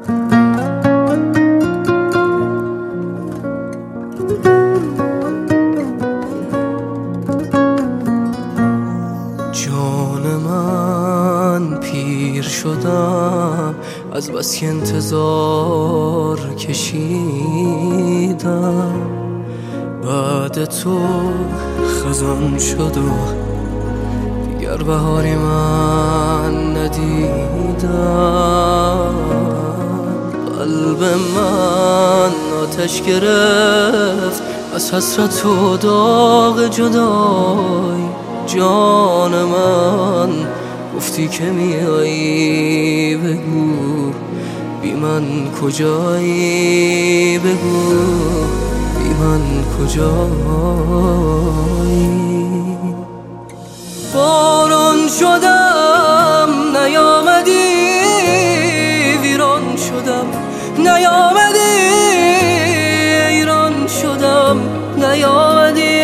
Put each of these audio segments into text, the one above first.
جان من پیر شدم از بس که انتظار کشیدم، بعد تو خزان شد و دیگر بهاری من ندیدم. قلب من آتش گرفت از حسرت و داغ جدایی. جان من گفتی که میایی، بگو بی من کجایی، بگو بی من کجایی. باران شدم نیامدی، ویران شدم نیامدی، ایران شدم نیامدی.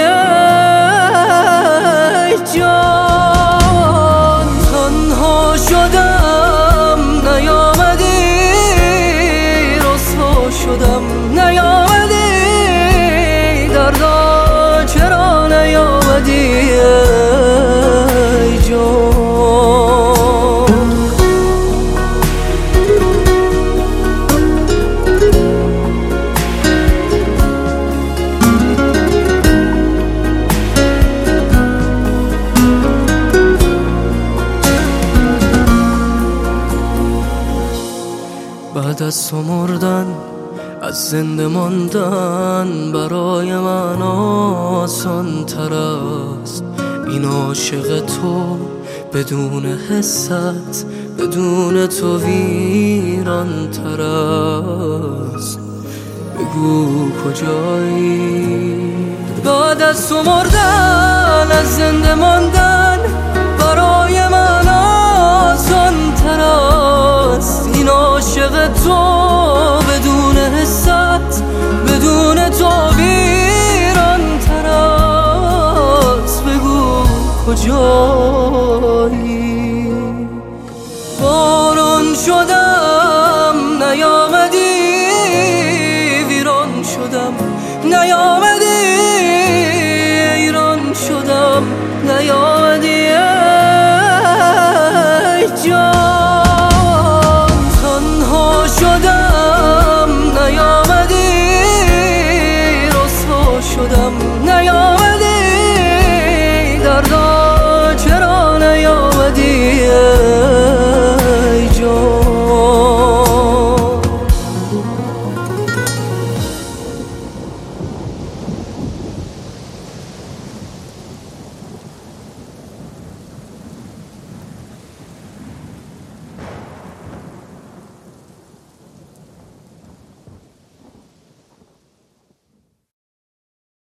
جان تنها شدم نیامدی، رسوا شدم نیامدی، دردا چرا نیامدی ای جان. بعد از تو مردن، از زنده ماندن برای من آسان تر است. این عاشق تو بدون حست، بدون تو ویران تر است. بگو کجایی؟ بعد از تو مردن، از زنده ماندن برای من آسان تر است. این عاشق تو بدون حست، بدون تو ویران تر است. بگو کجایی؟ باران شدم